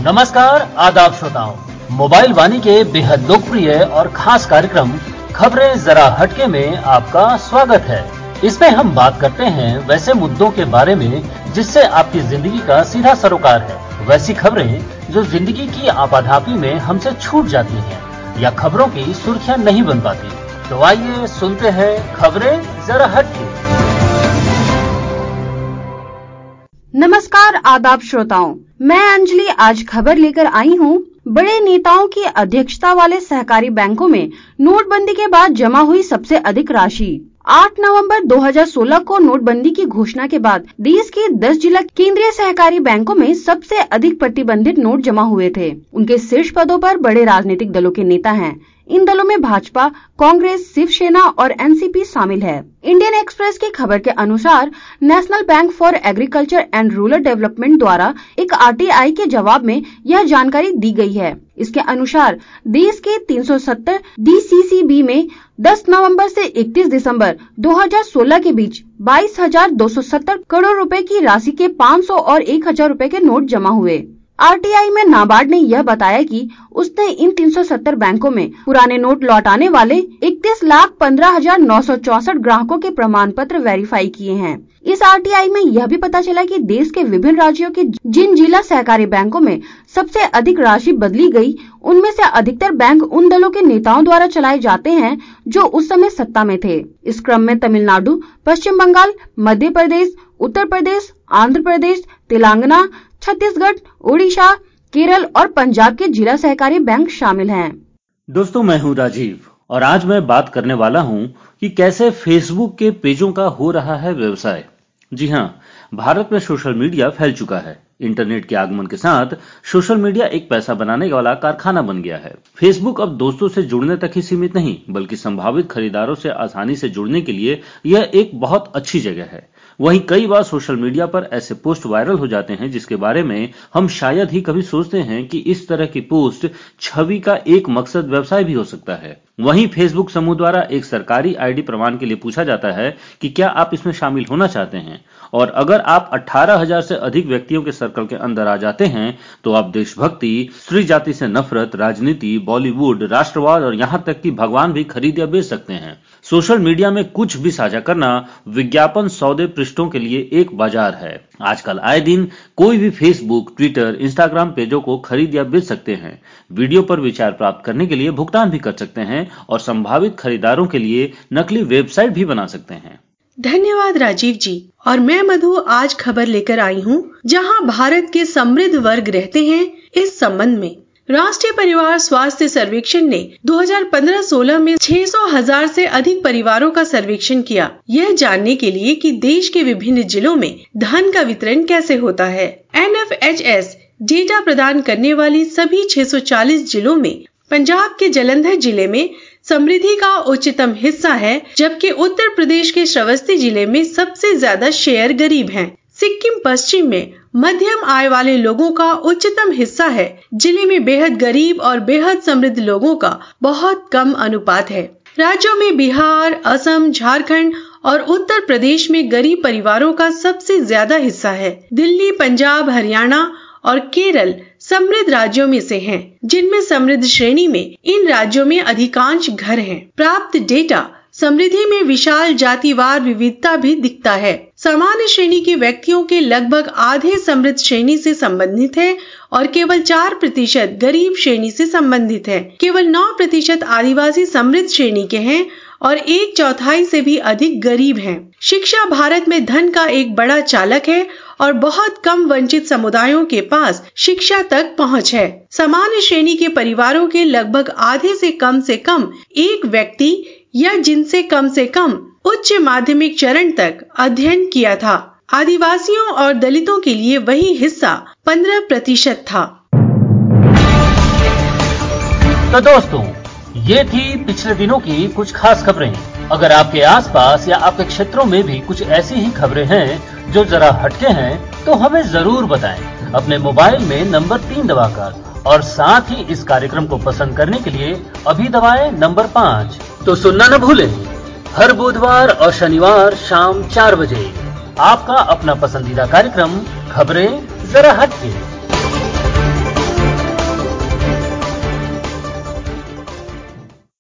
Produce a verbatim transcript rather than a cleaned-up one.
नमस्कार, आदाब श्रोताओं। मोबाइल वाणी के बेहद लोकप्रिय और खास कार्यक्रम खबरें जरा हटके में आपका स्वागत है। इसमें हम बात करते हैं वैसे मुद्दों के बारे में जिससे आपकी जिंदगी का सीधा सरोकार है। वैसी खबरें जो जिंदगी की आपाधापी में हमसे छूट जाती हैं या खबरों की सुर्खियां नहीं बन पाती। तो आइए सुनते हैं खबरें जरा हटके। नमस्कार, आदाब श्रोताओं। मैं अंजलि आज खबर लेकर आई हूँ। बड़े नेताओं की अध्यक्षता वाले सहकारी बैंकों में नोटबंदी के बाद जमा हुई सबसे अधिक राशि। आठ नवंबर दो हज़ार सोलह को नोटबंदी की घोषणा के बाद देश के दस जिला केंद्रीय सहकारी बैंकों में सबसे अधिक प्रतिबंधित नोट जमा हुए थे। उनके शीर्ष पदों पर बड़े राजनीतिक दलों के नेता हैं। इन दलों में भाजपा, कांग्रेस, शिवसेना और एनसीपी शामिल है। इंडियन एक्सप्रेस की खबर के अनुसार national bank for agriculture and rural development द्वारा एक आरटीआई के जवाब में यह जानकारी दी गई है। इसके अनुसार देश के तीन सौ सत्तर डीसीसीबी में दस नवंबर से इकतीस दिसंबर दो हज़ार सोलह के बीच बाईस हजार दो सौ सत्तर करोड़ रुपए की राशि के पाँच सौ और एक हजार रुपए के नोट जमा हुए। आरटीआई में नाबार्ड ने यह बताया कि उसने इन तीन सौ सत्तर बैंकों में पुराने नोट लौटाने वाले इकतीस लाख पंद्रह हजार नौ सौ चौसठ ग्राहकों के प्रमाण पत्र वेरीफाई किए हैं। इस आरटीआई में यह भी पता चला कि देश के विभिन्न राज्यों के जिन जिला सहकारी बैंकों में सबसे अधिक राशि बदली गई, उनमें से अधिकतर बैंक उन दलों के नेताओं द्वारा चलाए जाते हैं जो उस समय सत्ता में थे। इस क्रम में तमिलनाडु, पश्चिम बंगाल, मध्य प्रदेश, उत्तर प्रदेश, आंध्र प्रदेश, तेलंगाना, छत्तीसगढ़, उड़ीसा, केरल और पंजाब के जिला सहकारी बैंक शामिल हैं। दोस्तों, मैं हूं राजीव और आज मैं बात करने वाला हूं कि कैसे फेसबुक के पेजों का हो रहा है व्यवसाय। जी हां, भारत में सोशल मीडिया फैल चुका है। इंटरनेट के आगमन के साथ सोशल मीडिया एक पैसा बनाने वाला कारखाना बन गया है। फेसबुक अब दोस्तों से जुड़ने तक ही सीमित नहीं, बल्कि संभावित खरीदारों से आसानी से जुड़ने के लिए यह एक बहुत अच्छी जगह है। वहीं कई बार सोशल मीडिया पर ऐसे पोस्ट वायरल हो जाते हैं जिसके बारे में हम शायद ही कभी सोचते हैं कि इस तरह की पोस्ट छवि का एक मकसद व्यवसाय भी हो सकता है। वहीं फेसबुक समूह द्वारा एक सरकारी आईडी प्रमाण के लिए पूछा जाता है कि क्या आप इसमें शामिल होना चाहते हैं, और अगर आप अठारह हजार से अधिक व्यक्तियों के सर्कल के अंदर आ जाते हैं तो आप देशभक्ति, स्त्री जाति से नफरत, राजनीति, बॉलीवुड, राष्ट्रवाद और यहां तक कि भगवान भी खरीद या बेच सकते हैं। सोशल मीडिया में कुछ भी साझा करना विज्ञापन सौदे पृष्ठों के लिए एक बाजार है। आजकल आए दिन कोई भी फेसबुक, ट्विटर, इंस्टाग्राम पेजों को खरीद या बेच सकते हैं। वीडियो पर विचार प्राप्त करने के लिए भुगतान भी कर सकते हैं और संभावित खरीदारों के लिए नकली वेबसाइट भी बना सकते हैं। धन्यवाद राजीव जी। और मैं मधु आज खबर लेकर आई हूँ जहाँ भारत के समृद्ध वर्ग रहते हैं। इस संबंध में राष्ट्रीय परिवार स्वास्थ्य सर्वेक्षण ने दो हज़ार पंद्रह सोलह में छह सौ हजार से अधिक परिवारों का सर्वेक्षण किया, यह जानने के लिए कि देश के विभिन्न जिलों में धन का वितरण कैसे होता है। N F H S data प्रदान करने वाली सभी छह सौ चालीस जिलों में पंजाब के जालंधर जिले में समृद्धि का उच्चतम हिस्सा है, जबकि उत्तर प्रदेश के श्रावस्ती जिले में सबसे ज्यादा शेयर गरीब हैं। सिक्किम पश्चिम में मध्यम आय वाले लोगों का उच्चतम हिस्सा है। जिले में बेहद गरीब और बेहद समृद्ध लोगों का बहुत कम अनुपात है। राज्यों में बिहार, असम, झारखंड और उत्तर प्रदेश में गरीब परिवारों का सबसे ज्यादा हिस्सा है। दिल्ली, पंजाब, हरियाणा और केरल समृद्ध राज्यों में से हैं, जिनमें समृद्ध श्रेणी में इन राज्यों में अधिकांश घर हैं। प्राप्त डेटा समृद्धि में विशाल जातिवार विविधता भी दिखता है। सामान्य श्रेणी के व्यक्तियों के लगभग आधे समृद्ध श्रेणी से संबंधित है और केवल चार प्रतिशत गरीब श्रेणी से संबंधित है। केवल नौ प्रतिशत आदिवासी समृद्ध श्रेणी के हैं और एक चौथाई से भी अधिक गरीब हैं। शिक्षा भारत में धन का एक बड़ा चालक है और बहुत कम वंचित समुदायों के पास शिक्षा तक पहुंच है। सामान्य श्रेणी के परिवारों के लगभग आधे से कम से कम एक व्यक्ति या जिनसे कम से कम उच्च माध्यमिक चरण तक अध्ययन किया था। आदिवासियों और दलितों के लिए वही हिस्सा पंद्रह प्रतिशत था। तो दोस्तों, ये थी पिछले दिनों की कुछ खास खबरें। अगर आपके आसपास या आपके क्षेत्रों में भी कुछ ऐसी ही खबरें हैं जो जरा हटके हैं तो हमें जरूर बताएं अपने मोबाइल में नंबर तीन दबाकर, और साथ ही इस कार्यक्रम को पसंद करने के लिए अभी दबाएं नंबर पाँच। तो सुनना न भूलें, हर बुधवार और शनिवार शाम चार बजे आपका अपना पसंदीदा कार्यक्रम खबरें जरा हटके।